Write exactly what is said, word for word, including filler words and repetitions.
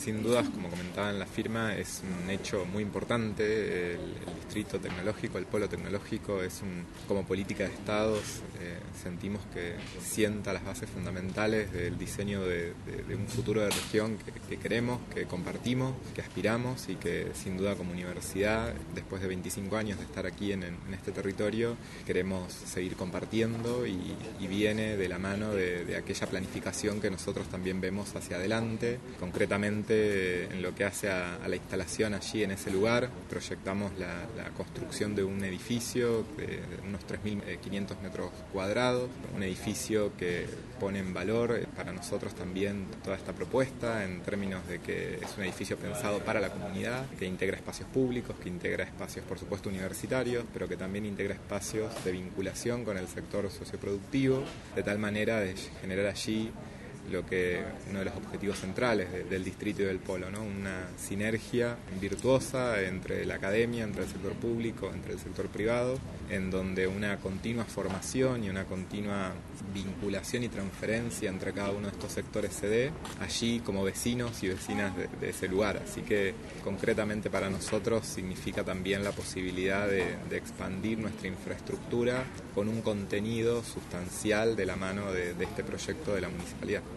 sin dudas, como comentaba en la firma, es un hecho muy importante. El, el distrito tecnológico, el polo tecnológico, es un, como política de estados, eh, sentimos que sienta las bases fundamentales del diseño de, de, de un futuro de región que, que queremos, que compartimos, que aspiramos y que sin duda como universidad, después de veinticinco años de estar aquí en, en este territorio, queremos seguir compartiendo y, y viene de la mano de, de aquella planificación que nosotros también vemos hacia adelante. Concretamente, en lo que hace a, a la instalación allí en ese lugar, proyectamos la, la construcción de un edificio de unos tres mil quinientos metros cuadrados, un edificio que pone en valor para nosotros también toda esta propuesta en términos de que es un edificio pensado para la comunidad, que integra espacios públicos, que integra espacios por supuesto universitarios, pero que también integra espacios de vinculación con el sector socioproductivo, de tal manera de generar allí lo que uno de los objetivos centrales de, del distrito y del polo, ¿no? Una sinergia virtuosa entre la academia, entre el sector público, entre el sector privado, en donde una continua formación y una continua vinculación y transferencia entre cada uno de estos sectores se dé allí como vecinos y vecinas de, de ese lugar. Así que concretamente para nosotros significa también la posibilidad de, de expandir nuestra infraestructura con un contenido sustancial de la mano de, de este proyecto de la municipalidad.